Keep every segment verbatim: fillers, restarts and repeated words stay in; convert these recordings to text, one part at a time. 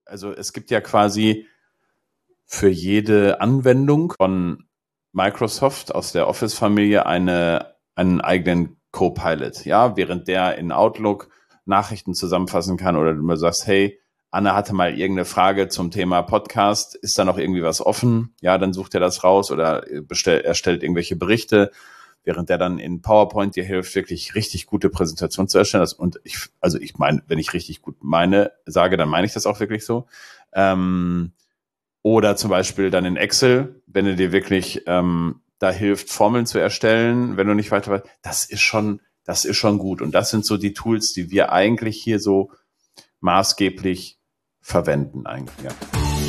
Also es gibt ja quasi für jede Anwendung von Microsoft aus der Office-Familie eine, einen eigenen Copilot, ja, während der in Outlook Nachrichten zusammenfassen kann oder du mal sagst, hey, Anne hatte mal irgendeine Frage zum Thema Podcast, ist da noch irgendwie was offen? Ja, dann sucht er das raus oder bestell, erstellt irgendwelche Berichte, während der dann in PowerPoint dir hilft, wirklich richtig gute Präsentationen zu erstellen. Und ich, also ich meine, wenn ich richtig gut meine, sage, dann meine ich das auch wirklich so. Ähm, oder zum Beispiel dann in Excel, wenn er dir wirklich ähm, da hilft, Formeln zu erstellen, wenn du nicht weiter weißt, das ist schon, das ist schon gut. Und das sind so die Tools, die wir eigentlich hier so maßgeblich verwenden eigentlich, ja.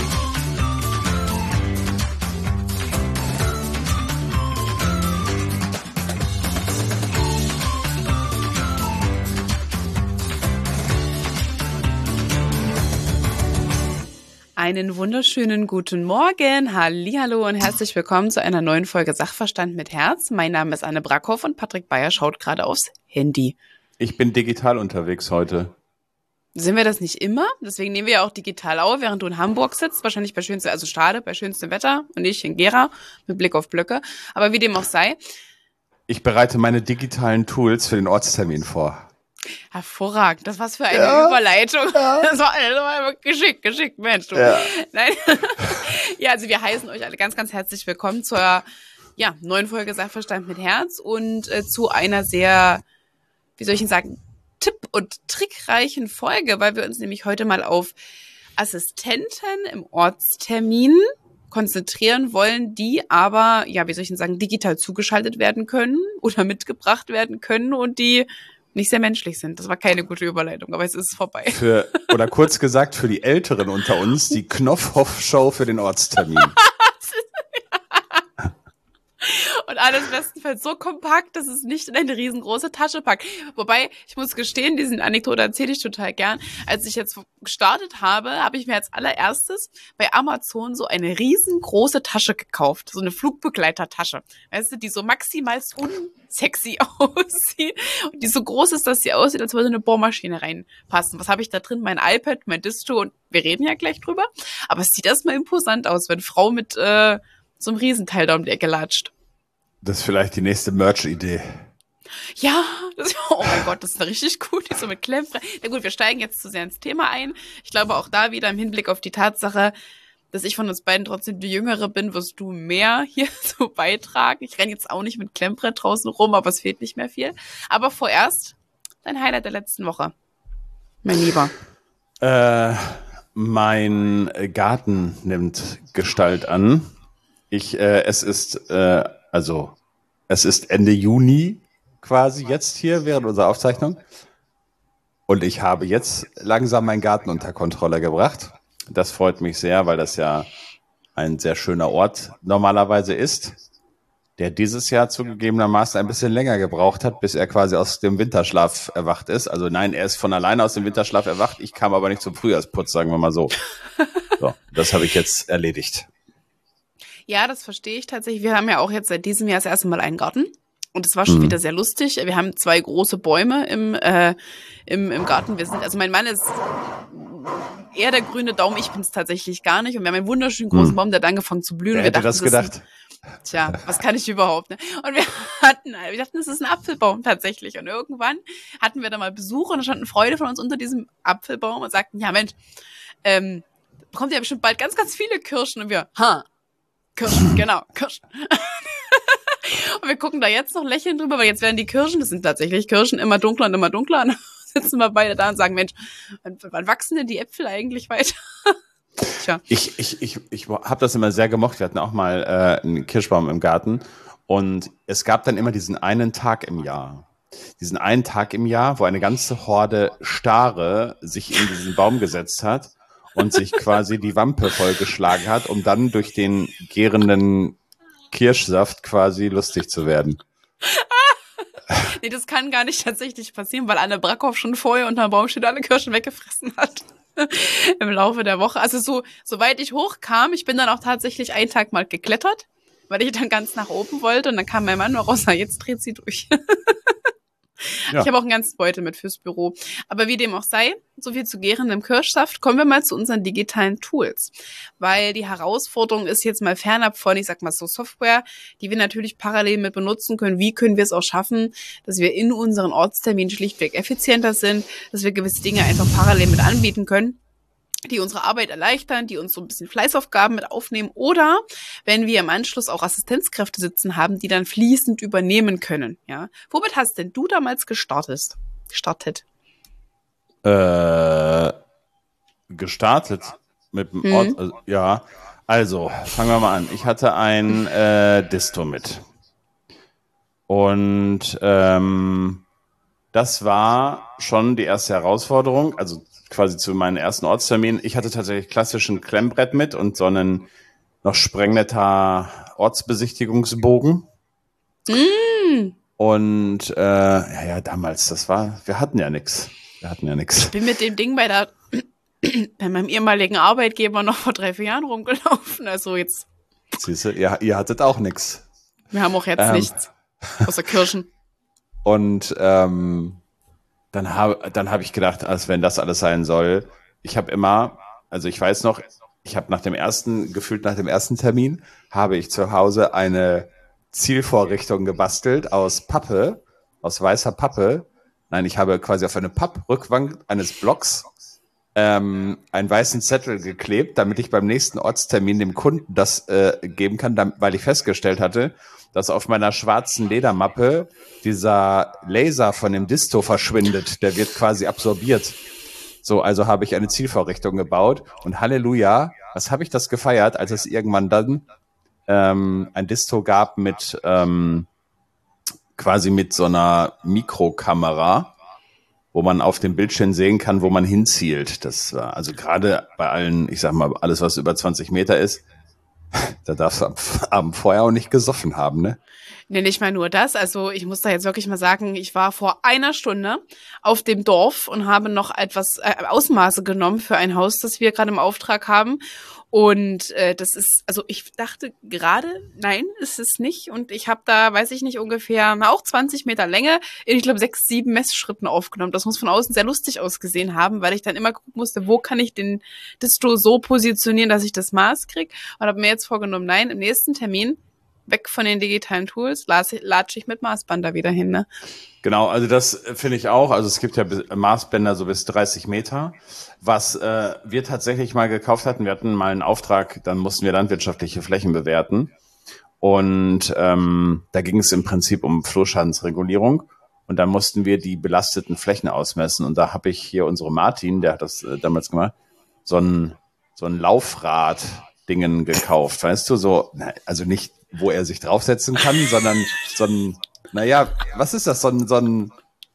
Einen wunderschönen guten Morgen, hallihallo und herzlich willkommen zu einer neuen Folge Sachverstand mit Herz. Mein Name ist Anne Brackhoff und Patrick Bayer schaut gerade aufs Handy. Ich bin digital unterwegs heute. Sind wir das nicht immer? Deswegen nehmen wir ja auch digital auf, während du in Hamburg sitzt, wahrscheinlich bei schönstem, also Stade, bei schönstem Wetter und ich in Gera mit Blick auf Blöcke. Aber wie dem auch sei. Ich bereite meine digitalen Tools für den Ortstermin vor. Hervorragend. Das war's für eine ja, Überleitung. Ja. Das war, das war geschickt, geschickt, Mensch. Du. Ja. Nein. Ja, also wir heißen euch alle ganz, ganz herzlich willkommen zur ja, neuen Folge Sachverstand mit Herz und äh, zu einer sehr, wie soll ich denn sagen, tipp- und trickreichen Folge, weil wir uns nämlich heute mal auf Assistenten im Ortstermin konzentrieren wollen, die aber, ja, wie soll ich denn sagen, digital zugeschaltet werden können oder mitgebracht werden können und die nicht sehr menschlich sind. Das war keine gute Überleitung, aber es ist vorbei. Für, oder kurz gesagt, für die Älteren unter uns, die Knopfhoff-Show für den Ortstermin. Und alles bestenfalls so kompakt, dass es nicht in eine riesengroße Tasche packt. Wobei, ich muss gestehen, diese Anekdote erzähle ich total gern. Als ich jetzt gestartet habe, habe ich mir als allererstes bei Amazon so eine riesengroße Tasche gekauft. So eine Flugbegleitertasche. Weißt du, die so maximal unsexy aussieht. Und die so groß ist, dass sie aussieht, als würde eine Bohrmaschine reinpassen. Was habe ich da drin? Mein iPad, mein Disto und wir reden ja gleich drüber. Aber es sieht erstmal imposant aus, wenn Frau mit äh, so einem Riesenteil da um die Ecke latscht. Das ist vielleicht die nächste Merch-Idee. Ja, das, oh mein Gott, das ist richtig gut, die so mit Klemmfrei. Na gut, wir steigen jetzt zu sehr ins Thema ein. Ich glaube auch da wieder im Hinblick auf die Tatsache, dass ich von uns beiden trotzdem die Jüngere bin, wirst du mehr hier so beitragen. Ich renne jetzt auch nicht mit Klemmbrett draußen rum, aber es fehlt nicht mehr viel. Aber vorerst dein Highlight der letzten Woche, mein Lieber. Äh, mein Garten nimmt Gestalt an. Ich, äh, es ist, äh, also, es ist Ende Juni quasi jetzt hier während unserer Aufzeichnung. Und ich habe jetzt langsam meinen Garten unter Kontrolle gebracht. Das freut mich sehr, weil das ja ein sehr schöner Ort normalerweise ist, der dieses Jahr zugegebenermaßen ein bisschen länger gebraucht hat, bis er quasi aus dem Winterschlaf erwacht ist. Also nein, er ist von alleine aus dem Winterschlaf erwacht. Ich kam aber nicht zum Frühjahrsputz, sagen wir mal so. So, das habe ich jetzt erledigt. Ja, das verstehe ich tatsächlich. Wir haben ja auch jetzt seit diesem Jahr das erste Mal einen Garten. Und es war schon mhm. wieder sehr lustig. Wir haben zwei große Bäume im, äh, im, im Garten. Wir sind, also mein Mann ist eher der grüne Daumen. Ich bin es tatsächlich gar nicht. Und wir haben einen wunderschönen großen mhm. Baum, der hat angefangen zu blühen. Wer und wir hätte dachten, das gedacht? Ist ein, tja, was kann ich überhaupt? Ne? Und wir hatten, wir dachten, es ist ein Apfelbaum tatsächlich. Und irgendwann hatten wir da mal Besuch und da standen Freunde von uns unter diesem Apfelbaum und sagten, ja Mensch, ähm, bekommt ihr ja bestimmt bald ganz, ganz viele Kirschen. Und wir, ha, Kirschen, genau, Kirschen. Und wir gucken da jetzt noch lächeln drüber, weil jetzt werden die Kirschen, das sind tatsächlich Kirschen, immer dunkler und immer dunkler. Und dann sitzen wir beide da und sagen, Mensch, wann, wann wachsen denn die Äpfel eigentlich weiter? Tja. Ich, ich, ich, ich habe das immer sehr gemocht. Wir hatten auch mal äh, einen Kirschbaum im Garten. Und es gab dann immer diesen einen Tag im Jahr. Diesen einen Tag im Jahr, wo eine ganze Horde Stare sich in diesen Baum gesetzt hat und sich quasi die Wampe vollgeschlagen hat, um dann durch den gärenden Kirschsaft quasi lustig zu werden. Nee, das kann gar nicht tatsächlich passieren, weil Anne Brackhoff schon vorher unterm Baum steht, alle Kirschen weggefressen hat. Im Laufe der Woche. Also so, soweit ich hochkam, ich bin dann auch tatsächlich einen Tag mal geklettert, weil ich dann ganz nach oben wollte und dann kam mein Mann noch raus, na, jetzt dreht sie durch. Ja. Ich habe auch einen ganzen Beutel mit fürs Büro. Aber wie dem auch sei, so viel zu gärendem Kirschsaft, kommen wir mal zu unseren digitalen Tools. Weil die Herausforderung ist jetzt mal fernab von, ich sag mal so Software, die wir natürlich parallel mit benutzen können. Wie können wir es auch schaffen, dass wir in unseren Ortsterminen schlichtweg effizienter sind, dass wir gewisse Dinge einfach parallel mit anbieten können, die unsere Arbeit erleichtern, die uns so ein bisschen Fleißaufgaben mit aufnehmen oder wenn wir im Anschluss auch Assistenzkräfte sitzen haben, die dann fließend übernehmen können. Ja, womit hast denn du damals gestartet? Gestartet? Äh, gestartet mit dem Mhm. Ort, also, ja. Also, fangen wir mal an. Ich hatte ein äh, Disto mit. Und ähm, das war schon die erste Herausforderung, also quasi zu meinen ersten Ortsterminen. Ich hatte tatsächlich klassischen Klemmbrett mit und so einen noch sprengnetter Ortsbesichtigungsbogen. Mm. Und äh, ja, ja, damals, das war, wir hatten ja nix. Wir hatten ja nix. Ich bin mit dem Ding bei der bei meinem ehemaligen Arbeitgeber noch vor drei, vier Jahren rumgelaufen. Also jetzt. Siehst du, ihr, ihr hattet auch nix. Wir haben auch jetzt Ähm. nichts. Außer Kirschen. Und ähm, dann habe dann hab ich gedacht, als wenn das alles sein soll, ich habe immer, also ich weiß noch, ich habe nach dem ersten, gefühlt nach dem ersten Termin, habe ich zu Hause eine Zielvorrichtung gebastelt aus Pappe, aus weißer Pappe. Nein, ich habe quasi auf eine Papprückwand eines Blocks ähm, einen weißen Zettel geklebt, damit ich beim nächsten Ortstermin dem Kunden das äh, geben kann, damit, weil ich festgestellt hatte, dass auf meiner schwarzen Ledermappe dieser Laser von dem Disto verschwindet. Der wird quasi absorbiert. So, also habe ich eine Zielvorrichtung gebaut und Halleluja, was habe ich das gefeiert, als es irgendwann dann ähm, ein Disto gab mit ähm, quasi mit so einer Mikrokamera, wo man auf dem Bildschirm sehen kann, wo man hinzielt. Das war also gerade bei allen, ich sag mal, alles, was über zwanzig Meter ist, da darfst du am Abend vorher auch nicht gesoffen haben, ne? Nee, nicht mal nur das. Also ich muss da jetzt wirklich mal sagen, ich war vor einer Stunde auf dem Dorf und habe noch etwas äh, Ausmaße genommen für ein Haus, das wir gerade im Auftrag haben. Und äh, das ist, also ich dachte gerade, nein, ist es nicht. Und ich habe da, weiß ich nicht, ungefähr na, auch zwanzig Meter Länge in, ich glaube, sechs, sieben Messschritten aufgenommen. Das muss von außen sehr lustig ausgesehen haben, weil ich dann immer gucken musste, wo kann ich den Disto so positionieren, dass ich das Maß kriege. Und habe mir jetzt vorgenommen, nein, im nächsten Termin weg von den digitalen Tools, latsche ich mit Maßband da wieder hin, ne? Genau, also das finde ich auch. Also es gibt ja Maßbänder so bis dreißig Meter. Was äh, wir tatsächlich mal gekauft hatten, wir hatten mal einen Auftrag, dann mussten wir landwirtschaftliche Flächen bewerten. Und ähm, da ging es im Prinzip um Flohschadensregulierung. Und dann mussten wir die belasteten Flächen ausmessen. Und da habe ich hier unsere Martin, der hat das äh, damals gemacht, so ein, so ein Laufrad-Dingen gekauft. Weißt du, so, also nicht, wo er sich draufsetzen kann, sondern so ein, naja, was ist das? So ein, so ein,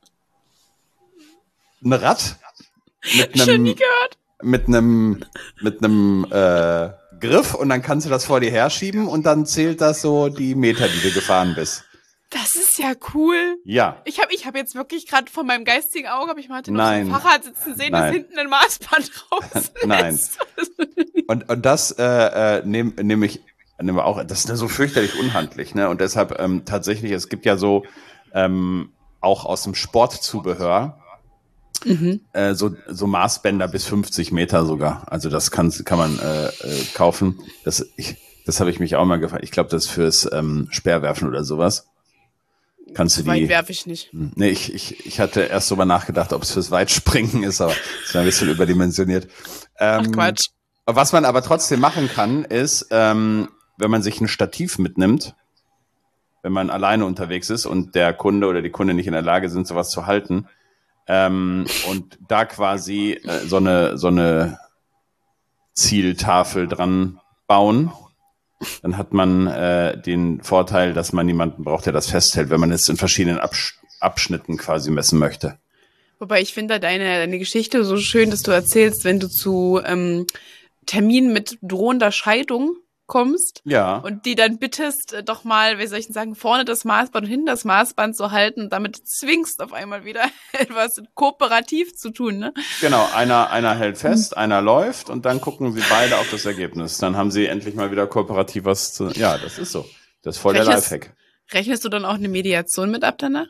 ein Rad mit Schon nie einem, gehört. mit einem, mit einem äh, Griff und dann kannst du das vor dir herschieben und dann zählt das so die Meter, die du gefahren bist. Das ist ja cool. Ja. Ich habe ich hab jetzt wirklich gerade von meinem geistigen Auge, habe ich Martin Nein. auf dem Fahrrad sitzen sehen, dass Nein. hinten ein Maßband raus Nein. Und, und das äh, äh, nehme nehm ich nehm auch, das ist so fürchterlich unhandlich, ne? Und deshalb ähm, tatsächlich, es gibt ja so ähm, auch aus dem Sportzubehör Mhm. äh, so, so Maßbänder bis fünfzig Meter sogar. Also das kann, kann man äh, äh, kaufen. Das, ich, das habe ich mich auch mal gefragt. Ich glaube, das ist fürs ähm, Speerwerfen oder sowas. Kannst du So weit die? werfe ich nicht. Nee, ich, ich, ich hatte erst drüber nachgedacht, ob es fürs Weitspringen ist, aber das war ein bisschen überdimensioniert. Ähm, Ach Quatsch. Was man aber trotzdem machen kann, ist, ähm, wenn man sich ein Stativ mitnimmt, wenn man alleine unterwegs ist und der Kunde oder die Kunde nicht in der Lage sind, sowas zu halten, ähm, und da quasi äh, so eine so eine Zieltafel dran bauen, dann hat man äh, den Vorteil, dass man jemanden braucht, der das festhält, wenn man es in verschiedenen Absch- Abschnitten quasi messen möchte. Wobei ich finde deine, deine Geschichte so schön, dass du erzählst, wenn du zu ähm, Terminen mit drohender Scheidung kommst Ja. und die dann bittest, äh, doch mal, wie soll ich denn sagen, vorne das Maßband und hinten das Maßband zu halten und damit zwingst auf einmal wieder etwas kooperativ zu tun, ne? Genau, einer, einer hält fest, einer läuft und dann gucken sie beide auf das Ergebnis. Dann haben sie endlich mal wieder kooperativ was zu. Ja, das ist so. Das ist voll der Rechnest- Lifehack. Rechnest du dann auch eine Mediation mit ab danach?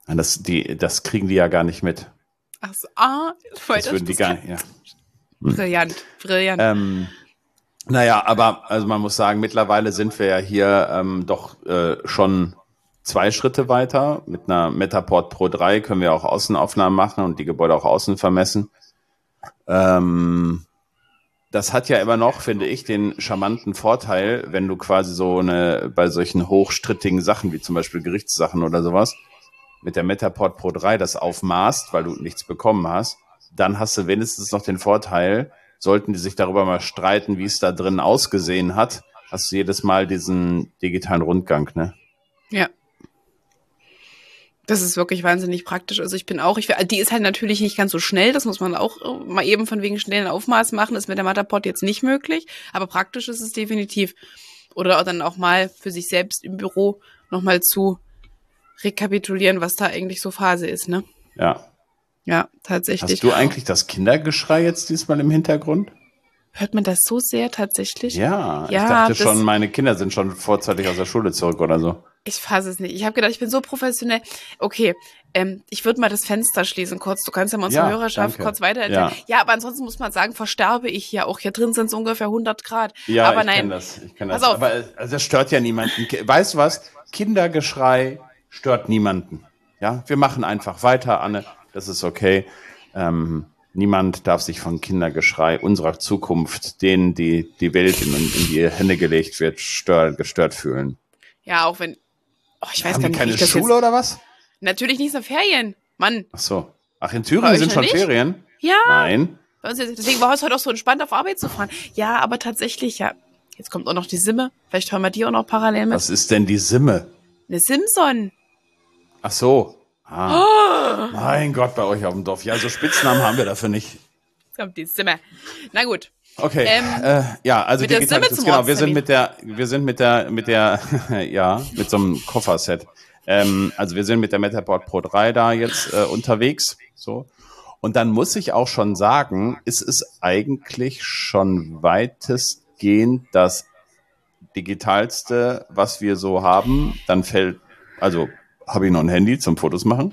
Das, die, das kriegen die ja gar nicht mit. Ach so, ah, das würden die gar nicht, ja. Brillant, brillant. Ähm, naja, aber also man muss sagen, mittlerweile sind wir ja hier ähm, doch äh, schon zwei Schritte weiter. Mit einer Metaport Pro drei können wir auch Außenaufnahmen machen und die Gebäude auch außen vermessen. Ähm, das hat ja immer noch, finde ich, den charmanten Vorteil, wenn du quasi so eine, bei solchen hochstrittigen Sachen, wie zum Beispiel Gerichtssachen oder sowas, mit der Metaport Pro drei das aufmaßt, weil du nichts bekommen hast, dann hast du wenigstens noch den Vorteil, sollten die sich darüber mal streiten, wie es da drin ausgesehen hat, hast du jedes Mal diesen digitalen Rundgang, ne? Ja. Das ist wirklich wahnsinnig praktisch. Also ich bin auch, ich, die ist halt natürlich nicht ganz so schnell, das muss man auch mal eben von wegen schnellen Aufmaß machen, ist mit der Matterport jetzt nicht möglich, aber praktisch ist es definitiv. Oder dann auch mal für sich selbst im Büro nochmal zu rekapitulieren, was da eigentlich so Phase ist, ne? Ja. Ja, tatsächlich. Hast du eigentlich das Kindergeschrei jetzt diesmal im Hintergrund? Hört man das so sehr tatsächlich? Ja, ja ich dachte das, schon, meine Kinder sind schon vorzeitig aus der Schule zurück oder so. Ich fasse es nicht. Ich habe gedacht, ich bin so professionell. Okay, ähm, ich würde mal das Fenster schließen kurz. Du kannst ja mal unsere Ja, Hörerschaft danke. kurz weitererzählen. Ja. Ja, aber ansonsten muss man sagen, versterbe ich hier auch. Hier drin sind es ungefähr hundert Grad. Ja, aber ich nein. kenne das. Ich kenn das. Pass auf. Aber also das stört ja niemanden. Weißt du was? Kindergeschrei stört niemanden. Ja, wir machen einfach weiter, Anne. Das ist okay. Ähm, niemand darf sich von Kindergeschrei unserer Zukunft, denen die die Welt in, in die Hände gelegt wird, stör, gestört fühlen. Ja, auch wenn. Oh, ich weiß Haben gar die nicht, keine wie ich das Schule jetzt, oder was? Natürlich nicht so Ferien. Mann. Ach so. Ach, in Bei Thüringen euch sind noch schon nicht? Ferien? Ja. Nein. Bei uns jetzt- Deswegen war es heute auch so entspannt, auf Arbeit zu fahren. Ja, aber tatsächlich, ja. Jetzt kommt auch noch die Simme. Vielleicht hören wir die auch noch parallel mit. Was ist denn die Simme? Eine Simson. Ach so. Ah. Oh. Mein Gott, bei euch auf dem Dorf. Ja, so Spitznamen haben wir dafür nicht. Jetzt kommt die Simme. Na gut. Okay, Ähm, äh, ja, also mit der digital, Stimme zum genau, wir sind Ortstermin. mit der, wir sind mit der, mit der, ja, mit so einem Kofferset. Ähm, also wir sind mit der Metaport Pro drei da jetzt äh, unterwegs, so. Und dann muss ich auch schon sagen, ist es eigentlich schon weitestgehend das digitalste, was wir so haben. Dann fällt, also habe ich noch ein Handy zum Fotos machen.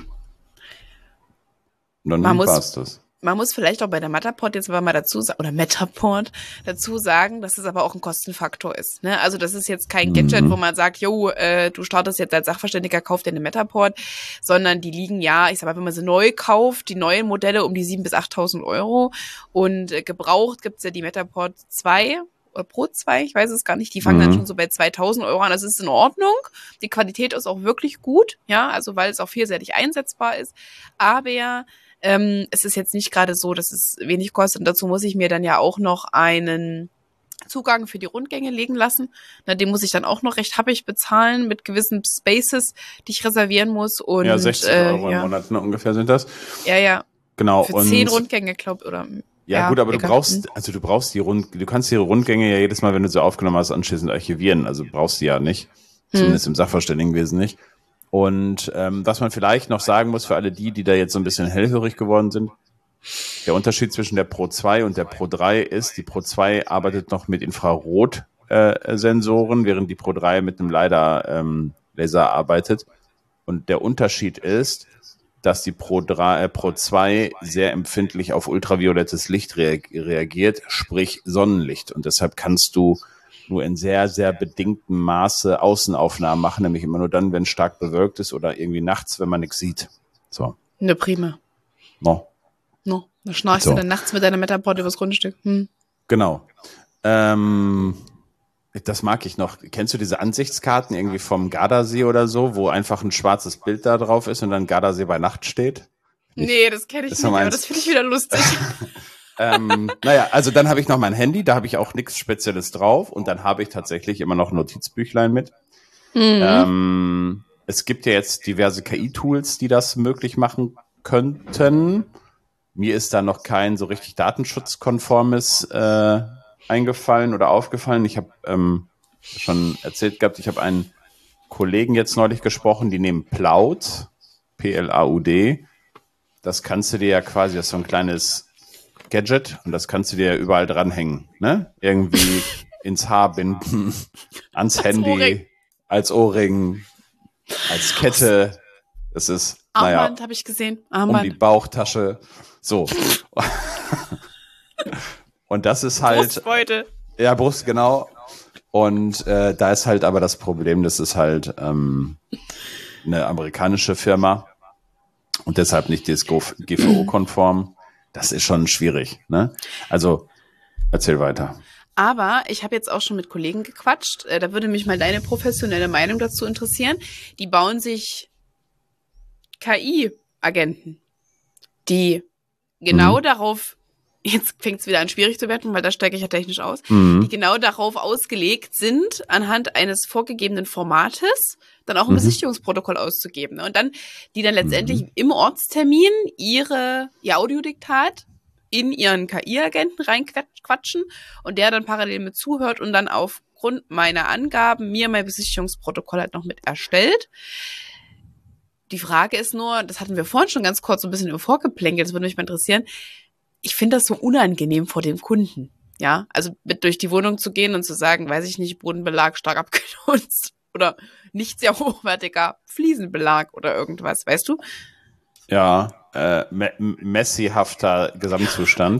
Und dann Man muss- war's das. Man muss vielleicht auch bei der Matterport jetzt aber mal dazu sagen, oder Metaport dazu sagen, dass es aber auch ein Kostenfaktor ist. Ne? Also das ist jetzt kein Gadget, Mhm. wo man sagt, jo, äh, du startest jetzt als Sachverständiger, kauf dir eine Metaport, sondern die liegen ja, ich sag mal, wenn man sie neu kauft, die neuen Modelle um die siebentausend bis achttausend Euro und äh, gebraucht gibt's ja die Metaport zwei oder Pro zwei, ich weiß es gar nicht, die fangen Mhm. dann schon so bei zweitausend Euro an. Das ist in Ordnung. Die Qualität ist auch wirklich gut, ja, also weil es auch vielseitig einsetzbar ist. Aber ähm, es ist jetzt nicht gerade so, dass es wenig kostet. Und dazu muss ich mir dann ja auch noch einen Zugang für die Rundgänge legen lassen. Na, den muss ich dann auch noch recht happig bezahlen mit gewissen Spaces, die ich reservieren muss. Und, Ja, sechzig äh, Euro im ja, Monat ne, ungefähr sind das. ja, ja, Genau. für und zehn Rundgänge, glaub oder Ja, Ja, gut, aber du egal. brauchst, also du brauchst die Rund, du kannst die Rundgänge ja jedes Mal, wenn du sie aufgenommen hast, anschließend archivieren. Also brauchst du ja nicht. Zumindest im Sachverständigenwesen nicht. Und ähm, was man vielleicht noch sagen muss für alle die, die da jetzt so ein bisschen hellhörig geworden sind, der Unterschied zwischen der Pro zwei und der Pro drei ist, die Pro zwei arbeitet noch mit Infrarot-Sensoren, während die Pro drei mit einem LiDAR-Laser arbeitet. Und der Unterschied ist, dass die Pro drei, äh, Pro zwei sehr empfindlich auf ultraviolettes Licht reag- reagiert, sprich Sonnenlicht. Und deshalb kannst du nur in sehr, sehr bedingtem Maße Außenaufnahmen machen, nämlich immer nur dann, wenn es stark bewölkt ist oder irgendwie nachts, wenn man nichts sieht. So, eine Prima. no. No, da schnarchst So. du dann nachts mit deiner Metaport übers Grundstück. Hm. Genau. Ähm, das mag ich noch. Kennst du diese Ansichtskarten irgendwie vom Gardasee oder so, wo einfach ein schwarzes Bild da drauf ist und dann Gardasee bei Nacht steht? Nicht. Nee, das kenne ich Das nicht, war aber meins. das finde ich wieder lustig. ähm, naja, also dann habe ich noch mein Handy, da habe ich auch nichts Spezielles drauf und dann habe ich tatsächlich immer noch ein Notizbüchlein mit. Mhm. Ähm, es gibt ja jetzt diverse K I-Tools, die das möglich machen könnten. Mir ist da noch kein so richtig datenschutzkonformes äh, eingefallen oder aufgefallen. Ich habe ähm, schon erzählt gehabt, ich habe einen Kollegen jetzt neulich gesprochen, die nehmen Plaud, P L A U D. Das kannst du dir ja quasi, das ist so ein kleines Gadget und das kannst du dir ja überall dranhängen. Ne? Irgendwie ins Haar binden, ans Als Handy, Ohrring. als Ohrring, als Kette. Das ist Armband naja, habe ich gesehen. um die Armband. Bauchtasche. So. Und das ist halt, Brustbeutel. ja, Brust, genau. Und äh, da ist halt aber das Problem, das ist halt ähm, eine amerikanische Firma und deshalb nicht D S G V O-konform. Das ist schon schwierig, ne? Also, erzähl weiter. Aber ich habe jetzt auch schon mit Kollegen gequatscht. Äh, da würde mich mal deine professionelle Meinung dazu interessieren. Die bauen sich K I-Agenten, die genau Mhm. darauf, jetzt fängt es wieder an schwierig zu werden, weil da steige ich ja technisch aus, Mhm. die genau darauf ausgelegt sind, anhand eines vorgegebenen Formates dann auch ein Mhm. Besichtigungsprotokoll auszugeben. Und dann, die dann letztendlich Mhm. im Ortstermin ihre, ihr Audiodiktat in ihren K I-Agenten reinquatschen und der dann parallel mit zuhört und dann aufgrund meiner Angaben mir mein Besichtigungsprotokoll halt noch mit erstellt. Die Frage ist nur, das hatten wir vorhin schon ganz kurz so ein bisschen im Vorgeplänkel, das würde mich mal interessieren, ich finde das so unangenehm vor dem Kunden, ja, also mit durch die Wohnung zu gehen und zu sagen, weiß ich nicht, Bodenbelag stark abgenutzt oder nicht sehr hochwertiger Fliesenbelag oder irgendwas, weißt du? Ja, äh, me messihafter Gesamtzustand.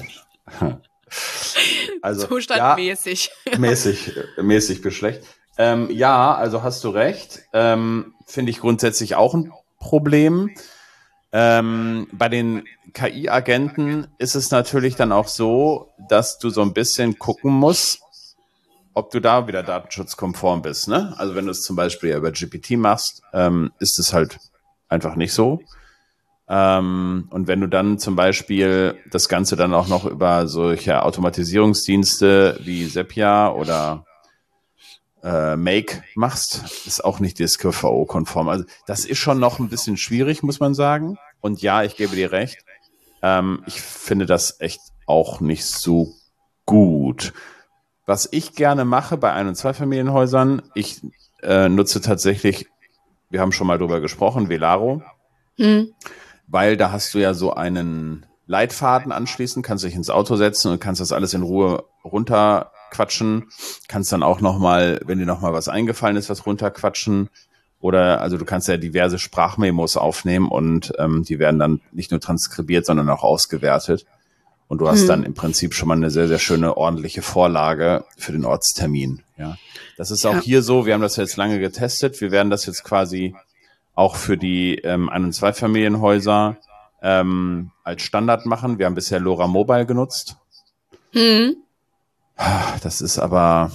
Also, Zustandmäßig. Ja, mäßig, mäßig bis schlecht. Ähm, ja, also hast du recht. Ähm, finde ich grundsätzlich auch ein Problem. Ähm, bei den K I-Agenten ist es natürlich dann auch so, dass du so ein bisschen gucken musst, ob du da wieder datenschutzkonform bist. Ne? Also wenn du es zum Beispiel ja über G P T machst, ähm, ist es halt einfach nicht so. Ähm, und wenn du dann zum Beispiel das Ganze dann auch noch über solche Automatisierungsdienste wie Zapier oder äh, Make machst, ist auch nicht D S G V O-konform. Also das ist schon noch ein bisschen schwierig, muss man sagen. Und ja, ich gebe dir recht. Ähm, ich finde das echt auch nicht so gut. Was ich gerne mache bei Ein- und Zweifamilienhäusern, ich äh, nutze tatsächlich, wir haben schon mal drüber gesprochen, Velaro. Hm. Weil da hast du ja so einen Leitfaden anschließen, kannst dich ins Auto setzen und kannst das alles in Ruhe runterquatschen, kannst dann auch nochmal, wenn dir nochmal was eingefallen ist, was runterquatschen oder, also du kannst ja diverse Sprachmemos aufnehmen und ähm, die werden dann nicht nur transkribiert, sondern auch ausgewertet und du hast Hm. dann im Prinzip schon mal eine sehr, sehr schöne, ordentliche Vorlage für den Ortstermin, ja. Das ist auch Ja. hier so, wir haben das jetzt lange getestet, wir werden das jetzt quasi auch für die ähm, Ein- und Zweifamilienhäuser ähm, als Standard machen. Wir haben bisher LoRa Mobile genutzt. Hm. Das ist aber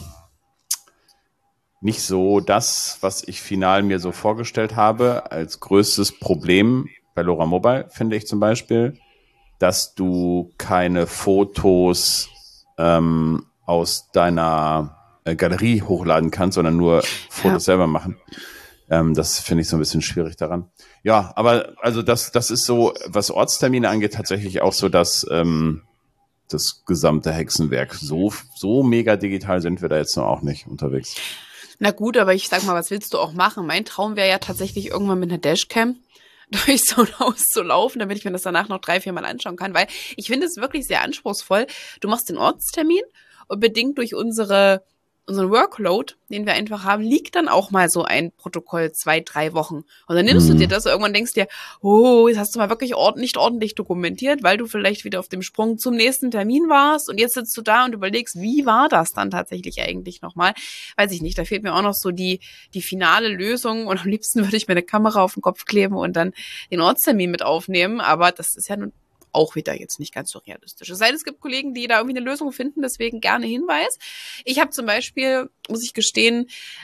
nicht so das, was ich final mir so vorgestellt habe. Als größtes Problem bei LoRa Mobile finde ich zum Beispiel, dass du keine Fotos ähm, aus deiner äh, Galerie hochladen kannst, sondern nur Fotos Ja. selber machen. Ähm, das finde ich so ein bisschen schwierig daran. Ja, aber also das, das ist so, was Ortstermine angeht, tatsächlich auch so, dass ähm, das gesamte Hexenwerk. So, so mega digital sind wir da jetzt noch auch nicht unterwegs. Na gut, aber ich sag mal, was willst du auch machen? Mein Traum wäre ja tatsächlich irgendwann mit einer Dashcam durch so ein Haus zu laufen, damit ich mir das danach noch drei, vier Mal anschauen kann, weil ich finde es wirklich sehr anspruchsvoll. Du machst den Ortstermin und bedingt durch unsere unseren Workload, den wir einfach haben, liegt dann auch mal so ein Protokoll zwei, drei Wochen. Und dann nimmst du dir das und irgendwann denkst dir, oh, jetzt hast du mal wirklich ord- nicht ordentlich dokumentiert, weil du vielleicht wieder auf dem Sprung zum nächsten Termin warst und jetzt sitzt du da und überlegst, wie war das dann tatsächlich eigentlich nochmal? Weiß ich nicht, da fehlt mir auch noch so die, die finale Lösung und am liebsten würde ich mir eine Kamera auf den Kopf kleben und dann den Ortstermin mit aufnehmen, aber das ist ja nun auch wieder jetzt nicht ganz so realistisch. Es sei denn, es gibt Kollegen, die da irgendwie eine Lösung finden, deswegen gerne Hinweis. Ich habe zum Beispiel, muss ich gestehen,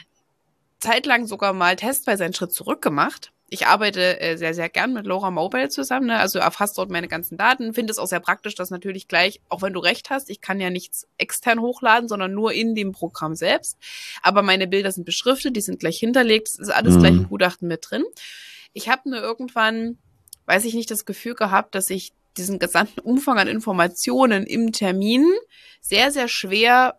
zeitlang sogar mal testweise einen Schritt zurück gemacht. Ich arbeite äh, sehr, sehr gern mit LoRa Mobile zusammen, ne? Also erfasst dort meine ganzen Daten, finde es auch sehr praktisch, dass natürlich gleich, auch wenn du recht hast, ich kann ja nichts extern hochladen, sondern nur in dem Programm selbst. Aber meine Bilder sind beschriftet, die sind gleich hinterlegt, es ist alles Mhm. gleich im Gutachten mit drin. Ich habe nur irgendwann, weiß ich nicht, das Gefühl gehabt, dass ich diesen gesamten Umfang an Informationen im Termin sehr, sehr schwer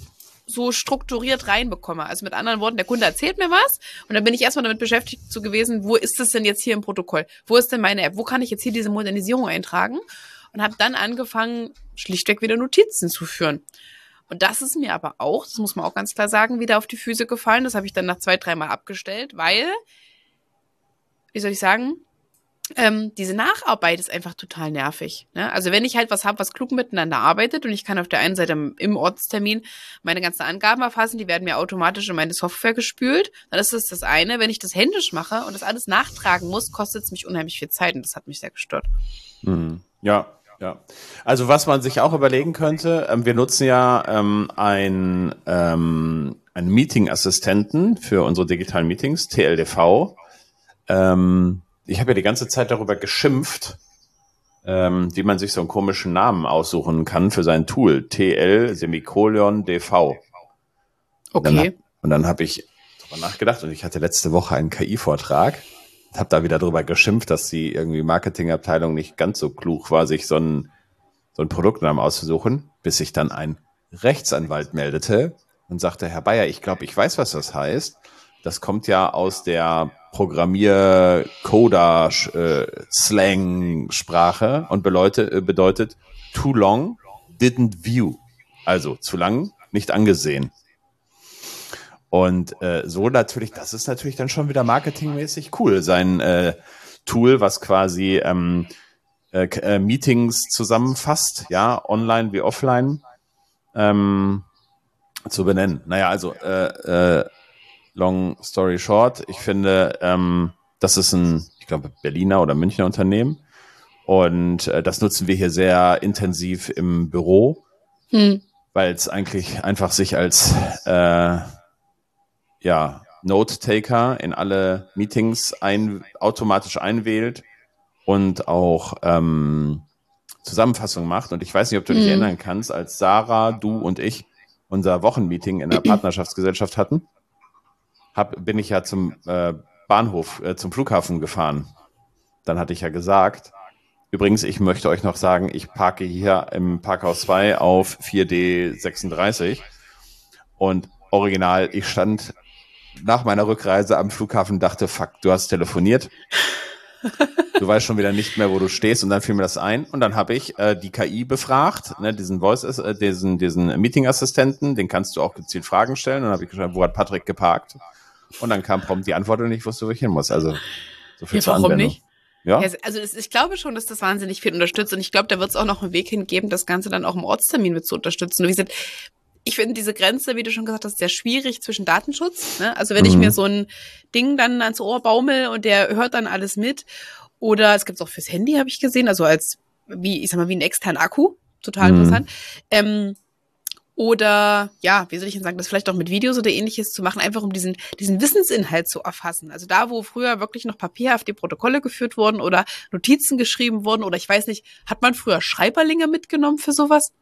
so strukturiert reinbekomme. Also mit anderen Worten, der Kunde erzählt mir was und dann bin ich erstmal damit beschäftigt zu gewesen, wo ist es denn jetzt hier im Protokoll? Wo ist denn meine App? Wo kann ich jetzt hier diese Modernisierung eintragen? Und habe dann angefangen, schlichtweg wieder Notizen zu führen. Und das ist mir aber auch, das muss man auch ganz klar sagen, wieder auf die Füße gefallen. Das habe ich dann nach zwei, dreimal abgestellt, weil, wie soll ich sagen, Ähm, diese Nacharbeit ist einfach total nervig. Ne? Also wenn ich halt was habe, was klug miteinander arbeitet und ich kann auf der einen Seite im, im Ortstermin meine ganzen Angaben erfassen, die werden mir automatisch in meine Software gespült, dann ist das das eine. Wenn ich das händisch mache und das alles nachtragen muss, kostet es mich unheimlich viel Zeit und das hat mich sehr gestört. Mhm. Ja, ja. Also was man sich auch überlegen könnte, ähm, wir nutzen ja ähm, ein, ähm, einen Meeting-Assistenten für unsere digitalen Meetings, T L D V. Ähm, ich habe ja die ganze Zeit darüber geschimpft, ähm, wie man sich so einen komischen Namen aussuchen kann für sein Tool. T L Semikolon D V. Okay. Und dann habe ich drüber nachgedacht und ich hatte letzte Woche einen K I-Vortrag, habe da wieder drüber geschimpft, dass die irgendwie Marketingabteilung nicht ganz so klug war, sich so einen, so einen Produktnamen auszusuchen, bis sich dann ein Rechtsanwalt meldete und sagte, Herr Bayer, ich glaube, ich weiß, was das heißt. Das kommt ja aus der Programmier-Coder-Slang-Sprache und bedeutet, bedeutet too long didn't view. Also zu lang nicht angesehen. Und äh, so natürlich, das ist natürlich dann schon wieder marketingmäßig cool. Sein äh, Tool, was quasi ähm, äh, äh, Meetings zusammenfasst, ja, online wie offline, ähm, zu benennen. Naja, also äh, äh, long story short, ich finde, ähm, das ist ein, ich glaube, Berliner oder Münchner Unternehmen. Und äh, das nutzen wir hier sehr intensiv im Büro, hm. weil es eigentlich einfach sich als äh, ja, Note-Taker in alle Meetings ein, automatisch einwählt und auch ähm, Zusammenfassung macht. Und ich weiß nicht, ob du dich mhm. erinnern kannst, als Sarah, du und ich unser Wochenmeeting in der Partnerschaftsgesellschaft hatten, hab, bin ich ja zum äh, Bahnhof, äh, zum Flughafen gefahren. Dann hatte ich ja gesagt, übrigens, ich möchte euch noch sagen, ich parke hier im Parkhaus zwei auf vier D sechsunddreißig und original, ich stand nach meiner Rückreise am Flughafen, dachte, fuck, du hast telefoniert. Du weißt schon wieder nicht mehr, wo du stehst. Und dann fiel mir das ein. Und dann habe ich äh, die K I befragt, ne, diesen Voice, äh, diesen, diesen Meeting-Assistenten, den kannst du auch gezielt Fragen stellen. Und dann habe ich geschrieben, wo hat Patrick geparkt? Und dann kam prompt die Antwort und ich wusste, wo ich hin muss. Also so viel ja, zur warum Anwendung. Nicht? Ja? Ja, also das, ich glaube schon, dass das wahnsinnig viel unterstützt. Und ich glaube, da wird es auch noch einen Weg hingeben, das Ganze dann auch im Ortstermin mit zu unterstützen. Und wie gesagt, ich finde diese Grenze, wie du schon gesagt hast, sehr schwierig zwischen Datenschutz. Ne? Also wenn mhm. ich mir so ein Ding dann ans Ohr baumel und der hört dann alles mit. Oder es gibt es auch fürs Handy, habe ich gesehen, also als, wie, ich sag mal, wie ein externen Akku. Total mhm. interessant. Ähm, oder, ja, wie soll ich denn sagen, das vielleicht auch mit Videos oder Ähnliches zu machen, einfach um diesen, diesen Wissensinhalt zu erfassen. Also da, wo früher wirklich noch papierhaft die Protokolle geführt wurden oder Notizen geschrieben wurden oder ich weiß nicht, hat man früher Schreiberlinge mitgenommen für sowas?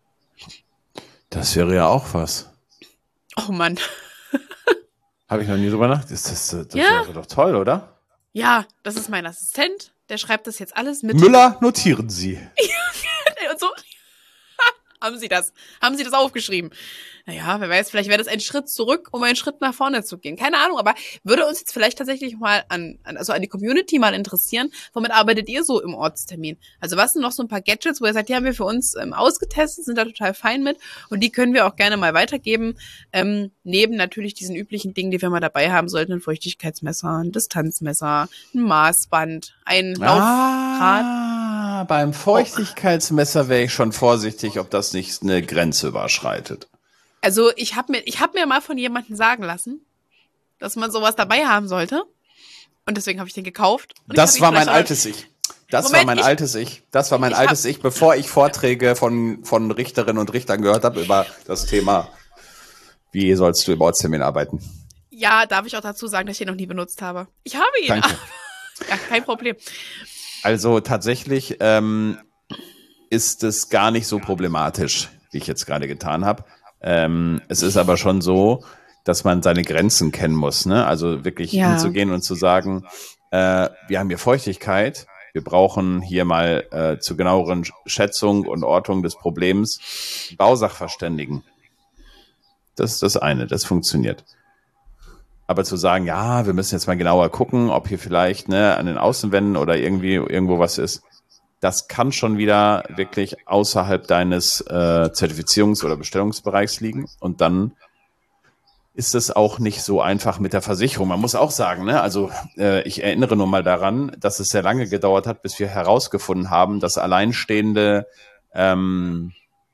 Das wäre ja auch was. Oh Mann. Habe ich noch nie drüber nachgedacht. Das, das, das ja. wäre doch toll, oder? Ja, das ist mein Assistent. Der schreibt das jetzt alles mit. Müller, notieren Sie. Und so. Haben Sie das? Haben Sie das aufgeschrieben? Naja, wer weiß, vielleicht wäre das ein Schritt zurück, um einen Schritt nach vorne zu gehen. Keine Ahnung, aber würde uns jetzt vielleicht tatsächlich mal an, an also an die Community mal interessieren, womit arbeitet ihr so im Ortstermin? Also was sind noch so ein paar Gadgets, wo ihr sagt, die haben wir für uns ähm, ausgetestet, sind da total fein mit und die können wir auch gerne mal weitergeben, ähm, neben natürlich diesen üblichen Dingen, die wir mal dabei haben sollten, ein Feuchtigkeitsmesser, ein Distanzmesser, ein Maßband, ein Laufrad. Ah, beim Feuchtigkeitsmesser wäre ich schon vorsichtig, ob das nicht eine Grenze überschreitet. Also ich habe mir, ich hab mir mal von jemandem sagen lassen, dass man sowas dabei haben sollte. Und deswegen habe ich den gekauft. Das war mein altes Ich. Das Moment, war mein ich, altes Ich. Das war mein ich altes hab, Ich, bevor ich Vorträge von, von Richterinnen und Richtern gehört habe über das Thema, wie sollst du im Ortstermin arbeiten. Ja, darf ich auch dazu sagen, dass ich ihn noch nie benutzt habe. Ich habe ihn. Danke. Ja, kein Problem. Also tatsächlich ähm, ist es gar nicht so problematisch, wie ich jetzt gerade getan habe. Ähm, es ist aber schon so, dass man seine Grenzen kennen muss, ne? Also wirklich ja. hinzugehen und zu sagen, äh, wir haben hier Feuchtigkeit, wir brauchen hier mal äh, zur genaueren Schätzung und Ortung des Problems Bausachverständigen. Das ist das eine, das funktioniert. Aber zu sagen, ja, wir müssen jetzt mal genauer gucken, ob hier vielleicht ne, an den Außenwänden oder irgendwie irgendwo was ist, das kann schon wieder wirklich außerhalb deines äh, Zertifizierungs- oder Bestellungsbereichs liegen. Und dann ist es auch nicht so einfach mit der Versicherung. Man muss auch sagen, ne, also äh, ich erinnere nur mal daran, dass es sehr lange gedauert hat, bis wir herausgefunden haben, dass alleinstehende ähm,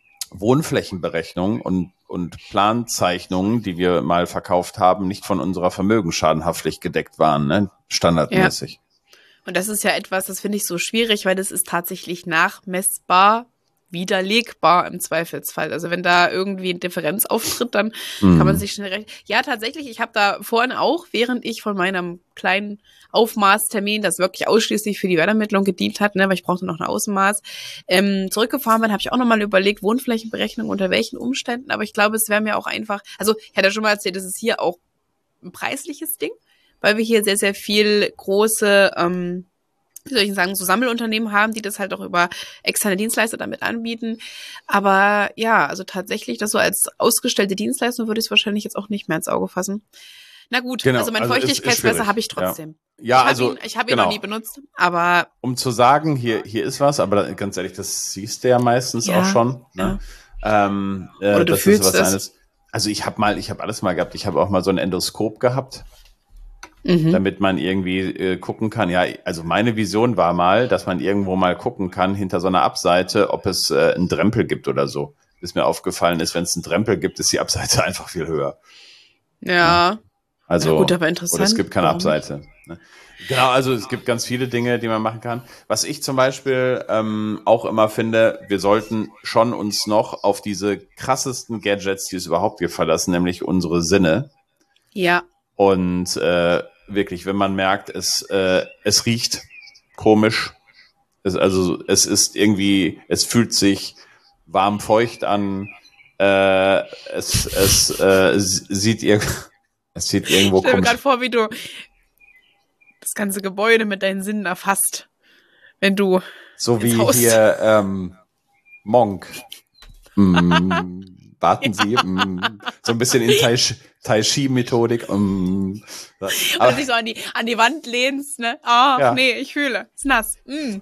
Wohnflächenberechnungen und, und Planzeichnungen, die wir mal verkauft haben, nicht von unserer Vermögensschadenhaftpflicht gedeckt waren, ne, standardmäßig. Ja. Und das ist ja etwas, das finde ich so schwierig, weil das ist tatsächlich nachmessbar, widerlegbar im Zweifelsfall. Also wenn da irgendwie eine Differenz auftritt, dann mm. kann man sich schnell rechnen. Ja, tatsächlich, ich habe da vorhin auch, während ich von meinem kleinen Aufmaßtermin, das wirklich ausschließlich für die Wertermittlung gedient hat, ne, weil ich brauchte noch ein Außenmaß, ähm, zurückgefahren bin, habe ich auch nochmal überlegt, Wohnflächenberechnung unter welchen Umständen, aber ich glaube, es wäre mir auch einfach, also ich hatte ja schon mal erzählt, das ist hier auch ein preisliches Ding, weil wir hier sehr, sehr viel große, ähm, wie soll ich sagen, so Sammelunternehmen haben, die das halt auch über externe Dienstleister damit anbieten. Aber ja, also tatsächlich, das so als ausgestellte Dienstleistung würde ich es wahrscheinlich jetzt auch nicht mehr ins Auge fassen. Na gut, genau, also mein also Feuchtigkeitsmesser habe ich trotzdem. Ja, ja ich also ihn, ich habe ihn genau. noch nie benutzt, aber um zu sagen, hier hier ist was, aber ganz ehrlich, das siehst du ja meistens ja, auch schon. Ne? Ja. Ähm, äh, Oder du das fühlst ist was es. eines. Also ich habe mal, ich habe alles mal gehabt. Ich habe auch mal so ein Endoskop gehabt. Mhm. Damit man irgendwie äh, gucken kann. Ja, also meine Vision war mal, dass man irgendwo mal gucken kann hinter so einer Abseite, ob es äh, einen Drempel gibt oder so. Bis mir aufgefallen ist, wenn es einen Drempel gibt, ist die Abseite einfach viel höher. Ja. ja. Also, ja, gut, aber interessant. Oder es gibt keine Warum? Abseite. Ne? Genau, also es gibt ganz viele Dinge, die man machen kann. Was ich zum Beispiel ähm, auch immer finde, wir sollten schon uns noch auf diese krassesten Gadgets, die es überhaupt gibt, verlassen, nämlich unsere Sinne. Ja. Und äh, wirklich, wenn man merkt, es äh, es riecht komisch, es, also es ist irgendwie, es fühlt sich warm feucht an, äh, es es äh, sieht ir- es sieht irgendwo Ich stell mir komisch. gerade vor, wie du das ganze Gebäude mit deinen Sinnen erfasst, wenn du So wie Haus. hier ähm, Monk. Mm, warten Sie, mm, so ein bisschen in Tai, Tai Chi-Methodik. Mm. Oder dich so an die, an die Wand lehnst, ne? Ach, Ja. nee, ich fühle. Ist nass. Mm.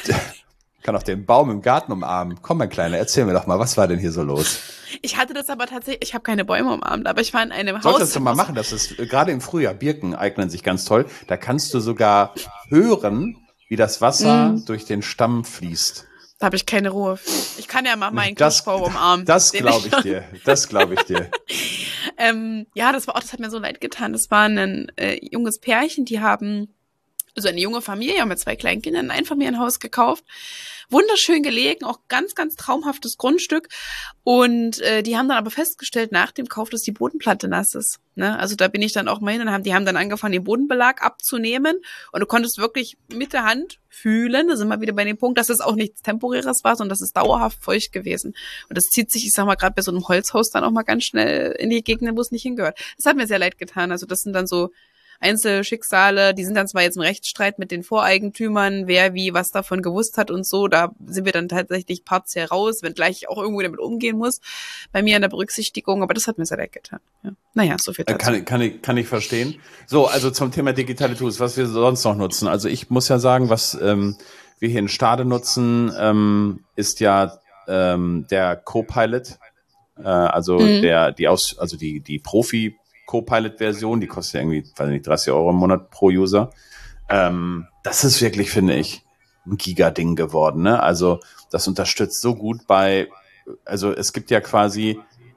Kann auch den Baum im Garten umarmen. Komm, mein Kleiner, erzähl mir doch mal, was war denn hier so los? Ich hatte das aber tatsächlich, ich habe keine Bäume umarmt, aber ich war in einem Haus. Solltest du mal machen, das ist äh, gerade im Frühjahr, Birken eignen sich ganz toll. Da kannst du sogar hören, wie das Wasser Mm. durch den Stamm fließt. Da habe ich keine Ruhe. Ich kann ja mal meinen Das, Kirschbaum umarmen. das den glaube ich dir. Das glaube ich dir. ähm, ja, das war auch, das hat mir so leid getan. Das war ein äh, junges Pärchen, die haben, also eine junge Familie mit zwei Kleinkindern, ein Einfamilienhaus gekauft. Wunderschön gelegen, auch ganz, ganz traumhaftes Grundstück. Und äh, die haben dann aber festgestellt nach dem Kauf, dass die Bodenplatte nass ist. Ne? Also da bin ich dann auch mal hin und haben, die haben dann angefangen, den Bodenbelag abzunehmen. Und du konntest wirklich mit der Hand fühlen, da sind wir wieder bei dem Punkt, dass es auch nichts Temporäres war, sondern das ist dauerhaft feucht gewesen. Und das zieht sich, ich sag mal, gerade bei so einem Holzhaus dann auch mal ganz schnell in die Gegend, wo es nicht hingehört. Das hat mir sehr leid getan. Also das sind dann so Einzelschicksale, die sind dann zwar jetzt im Rechtsstreit mit den Voreigentümern, wer wie was davon gewusst hat und so, da sind wir dann tatsächlich partiell raus, wenn gleich auch irgendwo damit umgehen muss, bei mir in der Berücksichtigung, aber das hat mir sehr leid getan. Ja. Naja, so viel dazu. Kann, kann, ich, kann ich verstehen. So, also zum Thema digitale Tools, was wir sonst noch nutzen. Also ich muss ja sagen, was ähm, wir hier in Stade nutzen, ähm, ist ja ähm, der Copilot, äh, also mhm. der die aus, also die die Profi Copilot-Version, die kostet ja irgendwie, weiß nicht, dreißig Euro im Monat pro User. Ähm, das ist wirklich, finde ich, ein Giga-Ding geworden. Ne? Also das unterstützt so gut bei, also es gibt ja quasi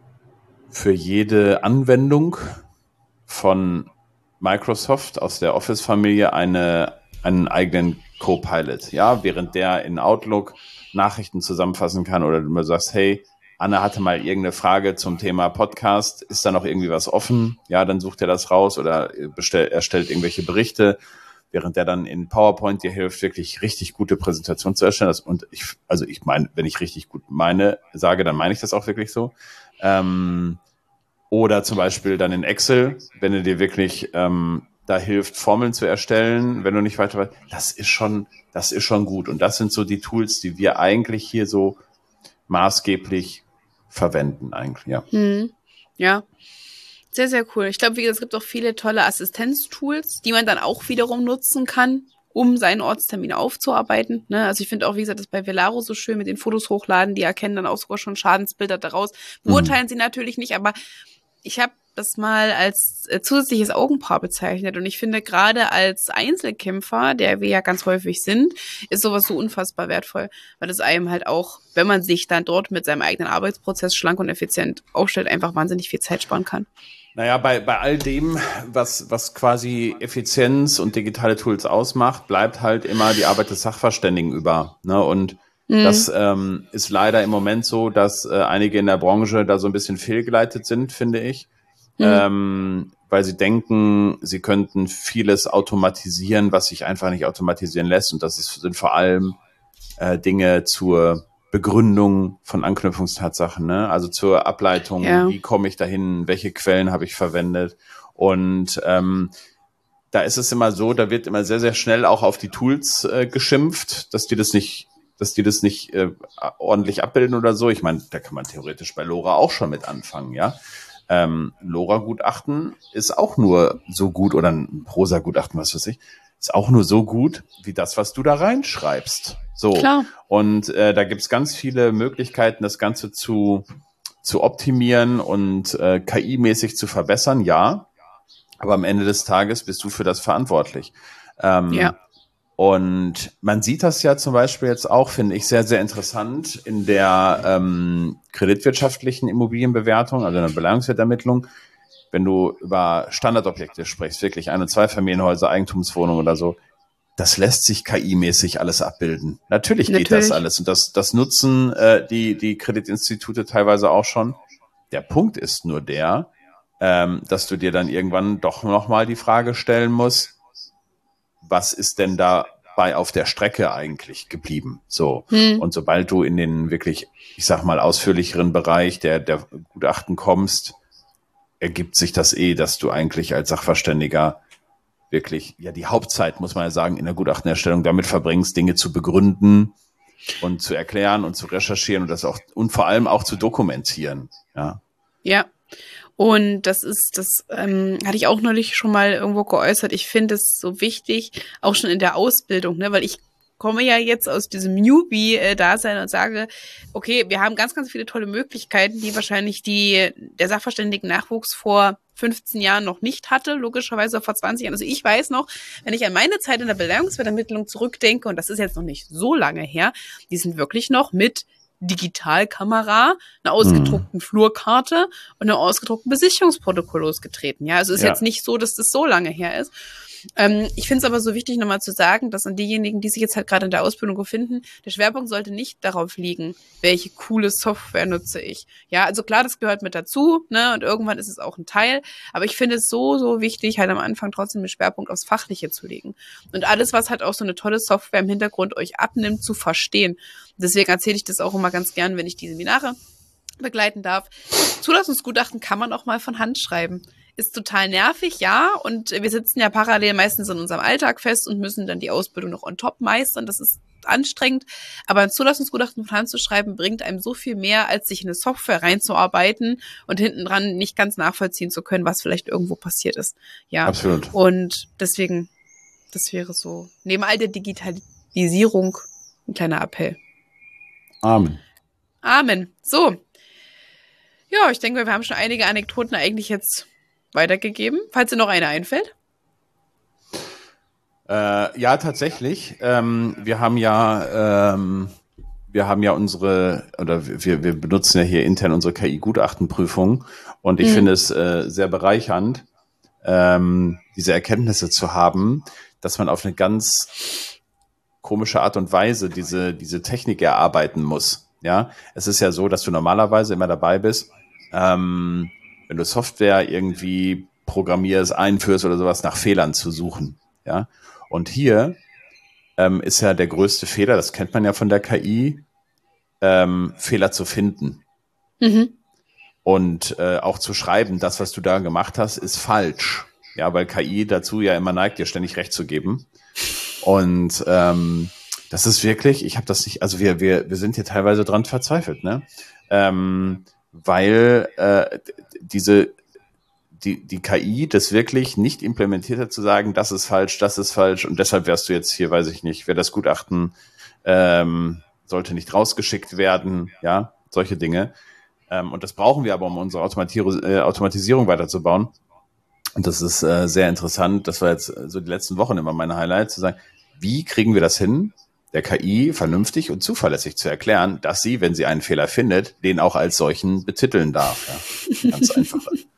für jede Anwendung von Microsoft aus der Office-Familie eine, einen eigenen Copilot. Ja, während der in Outlook Nachrichten zusammenfassen kann oder du sagst, hey, Anne hatte mal irgendeine Frage zum Thema Podcast. Ist da noch irgendwie was offen? Ja, dann sucht er das raus oder bestell, erstellt irgendwelche Berichte, während der dann in PowerPoint dir hilft, wirklich richtig gute Präsentationen zu erstellen. Und ich, also ich meine, wenn ich richtig gut meine, sage, dann meine ich das auch wirklich so. Ähm, oder zum Beispiel dann in Excel, wenn er dir wirklich ähm, da hilft, Formeln zu erstellen, wenn du nicht weiter weißt. Das ist schon, das ist schon gut. Und das sind so die Tools, die wir eigentlich hier so maßgeblich verwenden eigentlich, ja. Hm. Ja, sehr, sehr cool. Ich glaube, wie gesagt, es gibt auch viele tolle Assistenztools, die man dann auch wiederum nutzen kann, um seinen Ortstermin aufzuarbeiten. Ne? Also ich finde auch, wie gesagt, das bei Velaro so schön mit den Fotos hochladen, die erkennen dann auch sogar schon Schadensbilder daraus. Beurteilen mhm. sie natürlich nicht, aber ich habe das mal als äh, zusätzliches Augenpaar bezeichnet. Und ich finde, gerade als Einzelkämpfer, der wir ja ganz häufig sind, ist sowas so unfassbar wertvoll, weil es einem halt auch, wenn man sich dann dort mit seinem eigenen Arbeitsprozess schlank und effizient aufstellt, einfach wahnsinnig viel Zeit sparen kann. Naja, bei, bei all dem, was, was quasi Effizienz und digitale Tools ausmacht, bleibt halt immer die Arbeit des Sachverständigen über. Ne? Und mhm. das ähm, ist leider im Moment so, dass äh, einige in der Branche da so ein bisschen fehlgeleitet sind, finde ich. Mhm. Ähm, weil sie denken, sie könnten vieles automatisieren, was sich einfach nicht automatisieren lässt. Und das ist, sind vor allem äh, Dinge zur Begründung von Anknüpfungstatsachen, ne? Also zur Ableitung, ja. Wie komme ich dahin, welche Quellen habe ich verwendet. Und ähm, da ist es immer so, da wird immer sehr, sehr schnell auch auf die Tools äh, geschimpft, dass die das nicht, dass die das nicht äh, ordentlich abbilden oder so. Ich meine, da kann man theoretisch bei LoRa auch schon mit anfangen, ja. Ähm, LoRa-Gutachten ist auch nur so gut, oder ein Prosa-Gutachten, was weiß ich, ist auch nur so gut, wie das, was du da reinschreibst. So. Klar. Und äh, da gibt's ganz viele Möglichkeiten, das Ganze zu, zu optimieren und äh, K I-mäßig zu verbessern, ja. Aber am Ende des Tages bist du für das verantwortlich. Ähm, ja. Und man sieht das ja zum Beispiel jetzt auch, finde ich, sehr, sehr interessant in der ähm, kreditwirtschaftlichen Immobilienbewertung, also in der Beleihungswertermittlung. Wenn du über Standardobjekte sprichst, wirklich Ein- und Zweifamilienhäuser, Eigentumswohnungen oder so, das lässt sich K I-mäßig alles abbilden. Natürlich, Natürlich geht das alles. Und das, das nutzen äh, die, die Kreditinstitute teilweise auch schon. Der Punkt ist nur der, ähm, dass du dir dann irgendwann doch nochmal die Frage stellen musst, was ist denn dabei auf der Strecke eigentlich geblieben? So. Hm. Und sobald du in den wirklich, ich sag mal, ausführlicheren Bereich der, der Gutachten kommst, ergibt sich das eh, dass du eigentlich als Sachverständiger wirklich, ja, die Hauptzeit, muss man ja sagen, in der Gutachtenerstellung damit verbringst, Dinge zu begründen und zu erklären und zu recherchieren und das auch, und vor allem auch zu dokumentieren, ja. Ja. Und das ist, das ähm, hatte ich auch neulich schon mal irgendwo geäußert. Ich finde es so wichtig, auch schon in der Ausbildung, ne, weil ich komme ja jetzt aus diesem Newbie-Dasein und sage, okay, wir haben ganz, ganz viele tolle Möglichkeiten, die wahrscheinlich die der Sachverständigen-Nachwuchs vor fünfzehn Jahren noch nicht hatte, logischerweise vor zwanzig Jahren. Also ich weiß noch, wenn ich an meine Zeit in der Beleihungswertermittlung zurückdenke, und das ist jetzt noch nicht so lange her, die sind wirklich noch mit Digitalkamera, einer ausgedruckten hm. Flurkarte und einem ausgedruckten Besichtigungsprotokoll losgetreten. Ja, also ist ja. jetzt nicht so, dass das so lange her ist. Ähm, ich finde es aber so wichtig, nochmal zu sagen, dass an diejenigen, die sich jetzt halt gerade in der Ausbildung befinden, der Schwerpunkt sollte nicht darauf liegen, welche coole Software nutze ich. Ja, also klar, das gehört mit dazu, ne, und irgendwann ist es auch ein Teil, aber ich finde es so, so wichtig, halt am Anfang trotzdem den Schwerpunkt aufs Fachliche zu legen. Und alles, was halt auch so eine tolle Software im Hintergrund euch abnimmt, zu verstehen. Deswegen erzähle ich das auch immer ganz gern, wenn ich die Seminare begleiten darf. Zulassungsgutachten kann man auch mal von Hand schreiben. Ist total nervig, ja, und wir sitzen ja parallel meistens in unserem Alltag fest und müssen dann die Ausbildung noch on top meistern. Das ist anstrengend, aber ein Zulassungsgutachten von Hand zu schreiben, bringt einem so viel mehr, als sich in eine Software reinzuarbeiten und hinten dran nicht ganz nachvollziehen zu können, was vielleicht irgendwo passiert ist. Ja, absolut. Und deswegen, das wäre so, neben all der Digitalisierung, ein kleiner Appell. Amen. Amen. So. Ja, ich denke, wir haben schon einige Anekdoten eigentlich jetzt weitergegeben, falls dir noch eine einfällt. Äh, ja, tatsächlich. Ähm, wir haben ja, ähm, wir haben ja unsere, oder wir, wir benutzen ja hier intern unsere K I-Gutachtenprüfung und ich mhm. finde es äh, sehr bereichernd, ähm, diese Erkenntnisse zu haben, dass man auf eine ganz komische Art und Weise diese, diese Technik erarbeiten muss. Ja, es ist ja so, dass du normalerweise immer dabei bist, ähm, wenn du Software irgendwie programmierst, einführst oder sowas, nach Fehlern zu suchen. Ja, und hier ähm, ist ja der größte Fehler, das kennt man ja von der K I, ähm, Fehler zu finden. Mhm. Und äh, auch zu schreiben, das, was du da gemacht hast, ist falsch. Ja, weil K I dazu ja immer neigt, dir ständig recht zu geben. Und ähm, das ist wirklich, ich habe das nicht, also wir wir wir sind hier teilweise dran verzweifelt, ne? Ähm, weil äh, diese die die K I das wirklich nicht implementiert hat, zu sagen, das ist falsch, das ist falsch und deshalb wärst du jetzt hier, weiß ich nicht, wer das Gutachten ähm, sollte nicht rausgeschickt werden, ja, solche Dinge. Ähm, und das brauchen wir aber, um unsere Automatis- äh, Automatisierung weiterzubauen. Und das ist äh, sehr interessant. Das war jetzt so die letzten Wochen immer meine Highlight, zu sagen, wie kriegen wir das hin, der K I vernünftig und zuverlässig zu erklären, dass sie, wenn sie einen Fehler findet, den auch als solchen betiteln darf. Ja, ganz einfach.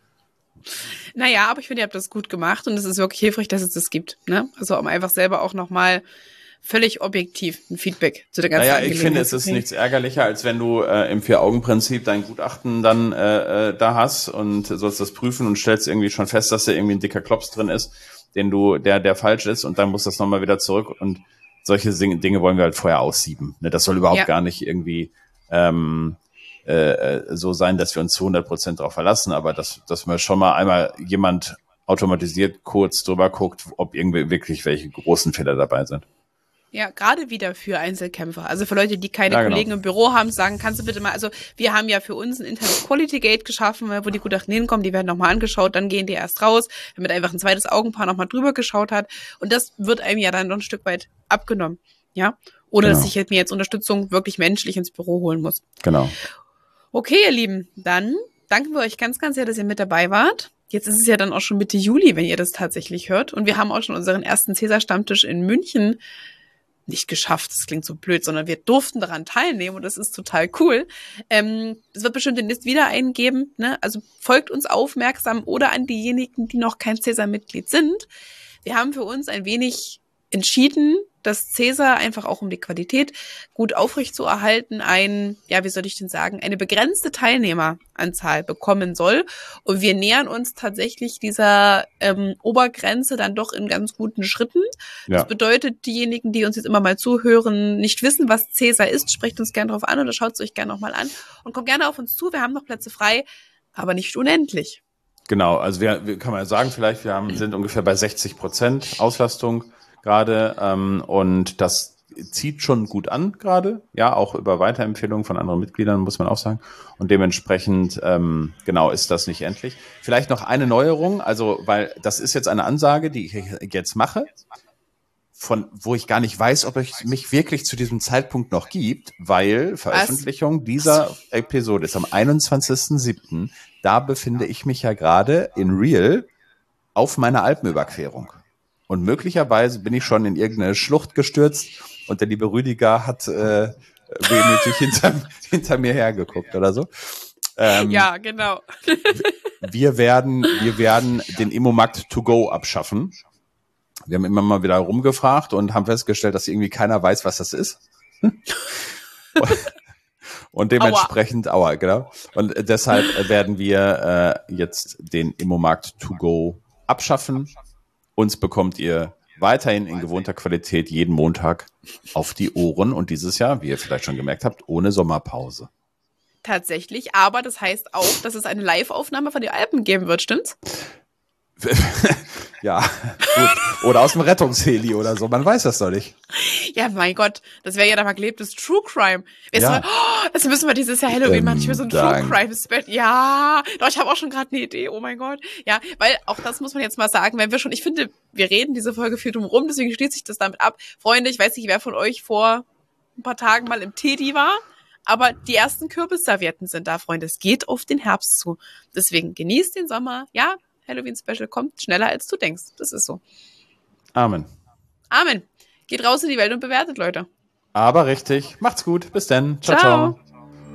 Naja, aber ich finde, ihr habt das gut gemacht und es ist wirklich hilfreich, dass es das gibt. Ne? Also um einfach selber auch nochmal völlig objektiv ein Feedback zu der ganzen Naja, ich finde, es ist nichts ärgerlicher, als wenn du äh, im Vier-Augen-Prinzip dein Gutachten dann äh, äh, da hast und sollst das prüfen und stellst irgendwie schon fest, dass da irgendwie ein dicker Klops drin ist, den du, der, der falsch ist, und dann muss das nochmal wieder zurück, und solche Dinge wollen wir halt vorher aussieben. Ne? Das soll überhaupt ja. gar nicht irgendwie ähm, äh, so sein, dass wir uns zu hundert Prozent darauf verlassen, aber dass, dass man schon mal einmal jemand automatisiert kurz drüber guckt, ob irgendwie wirklich welche großen Fehler dabei sind. Ja, gerade wieder für Einzelkämpfer. Also für Leute, die keine ja, genau. Kollegen im Büro haben, sagen, kannst du bitte mal, also wir haben ja für uns ein internes Quality Gate geschaffen, wo die Gutachten hinkommen, die werden nochmal angeschaut, dann gehen die erst raus, damit einfach ein zweites Augenpaar nochmal drüber geschaut hat. Und das wird einem ja dann noch ein Stück weit abgenommen. Ja, ohne genau. dass ich mir jetzt Unterstützung wirklich menschlich ins Büro holen muss. Genau. Okay, ihr Lieben, dann danken wir euch ganz, ganz sehr, dass ihr mit dabei wart. Jetzt ist es ja dann auch schon Mitte Juli, wenn ihr das tatsächlich hört. Und wir haben auch schon unseren ersten Cäsar-Stammtisch in München nicht geschafft, das klingt so blöd, sondern wir durften daran teilnehmen und das ist total cool. Ähm, es wird bestimmt demnächst wieder einen geben, ne? Also folgt uns aufmerksam oder an diejenigen, die noch kein Cäsar-Mitglied sind. Wir haben für uns ein wenig entschieden, dass Cäsar einfach auch, um die Qualität gut aufrechtzuerhalten, ein, ja, wie soll ich denn sagen, eine begrenzte Teilnehmeranzahl bekommen soll. Und wir nähern uns tatsächlich dieser ähm, Obergrenze dann doch in ganz guten Schritten. Ja. Das bedeutet, diejenigen, die uns jetzt immer mal zuhören, nicht wissen, was Cäsar ist, sprecht uns gerne drauf an oder schaut es euch gerne nochmal an und kommt gerne auf uns zu. Wir haben noch Plätze frei, aber nicht unendlich. Genau, also wir, wir kann man ja sagen, vielleicht wir haben, sind ungefähr bei sechzig Prozent Auslastung gerade, ähm, und das zieht schon gut an gerade, ja, auch über Weiterempfehlungen von anderen Mitgliedern, muss man auch sagen. Und dementsprechend, ähm, genau, ist das nicht endlich. Vielleicht noch eine Neuerung, also, weil das ist jetzt eine Ansage, die ich jetzt mache, von wo ich gar nicht weiß, ob es mich wirklich zu diesem Zeitpunkt noch gibt, weil Veröffentlichung Was? dieser Episode ist am einundzwanzigsten siebten Da befinde ich mich ja gerade in Real auf meiner Alpenüberquerung. Und möglicherweise bin ich schon in irgendeine Schlucht gestürzt und der liebe Rüdiger hat äh, wehmütig hinter, hinter mir hergeguckt oder so. Ähm, ja, genau. wir werden, wir werden den Immomarkt to go abschaffen. Wir haben immer mal wieder rumgefragt und haben festgestellt, dass irgendwie keiner weiß, was das ist. Und dementsprechend, aua. aua, genau. Und deshalb werden wir äh, jetzt den Immomarkt to go abschaffen. Uns bekommt ihr weiterhin in gewohnter Qualität jeden Montag auf die Ohren und dieses Jahr, wie ihr vielleicht schon gemerkt habt, ohne Sommerpause. Tatsächlich, aber das heißt auch, dass es eine Live-Aufnahme von den Alpen geben wird, stimmt's? Ja, gut. Oder aus dem Rettungsheli oder so, man weiß das doch nicht. Ja, mein Gott, das wäre ja dann mal gelebtes True Crime. Ja. Du, oh, das müssen wir dieses Jahr Halloween machen, ich will so ein True Crime-Special. Ja, doch, ich habe auch schon gerade eine Idee, oh mein Gott. Ja, weil auch das muss man jetzt mal sagen, wenn wir schon, ich finde, wir reden diese Folge viel drum rum, deswegen schließe ich das damit ab. Freunde, ich weiß nicht, wer von euch vor ein paar Tagen mal im Teddy war, aber die ersten Kürbisservietten sind da, Freunde. Es geht auf den Herbst zu. Deswegen genießt den Sommer, ja, Halloween-Special kommt schneller, als du denkst. Das ist so. Amen. Amen. Geht raus in die Welt und bewertet, Leute. Aber richtig. Macht's gut. Bis dann. Ciao, ciao. ciao.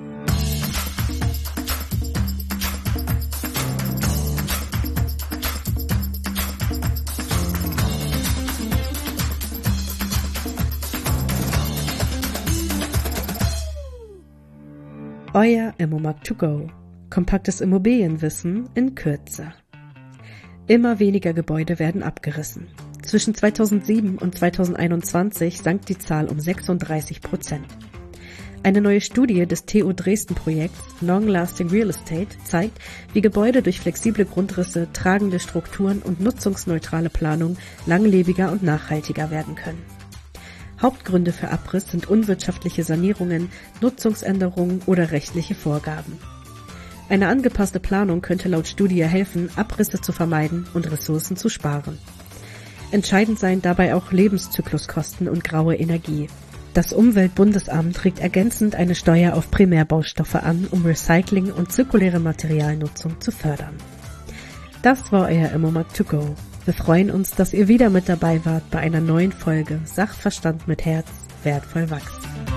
Euer Immomarkt to go. Kompaktes Immobilienwissen in Kürze. Immer weniger Gebäude werden abgerissen. Zwischen zweitausendsieben und zweitausendeinundzwanzig sank die Zahl um sechsunddreißig Prozent. Eine neue Studie des T U Dresden-Projekts Long Lasting Real Estate zeigt, wie Gebäude durch flexible Grundrisse, tragende Strukturen und nutzungsneutrale Planung langlebiger und nachhaltiger werden können. Hauptgründe für Abriss sind unwirtschaftliche Sanierungen, Nutzungsänderungen oder rechtliche Vorgaben. Eine angepasste Planung könnte laut Studie helfen, Abrisse zu vermeiden und Ressourcen zu sparen. Entscheidend seien dabei auch Lebenszykluskosten und graue Energie. Das Umweltbundesamt regt ergänzend eine Steuer auf Primärbaustoffe an, um Recycling und zirkuläre Materialnutzung zu fördern. Das war euer Immomag to go. Wir freuen uns, dass ihr wieder mit dabei wart bei einer neuen Folge Sachverstand mit Herz, wertvoll wachsen.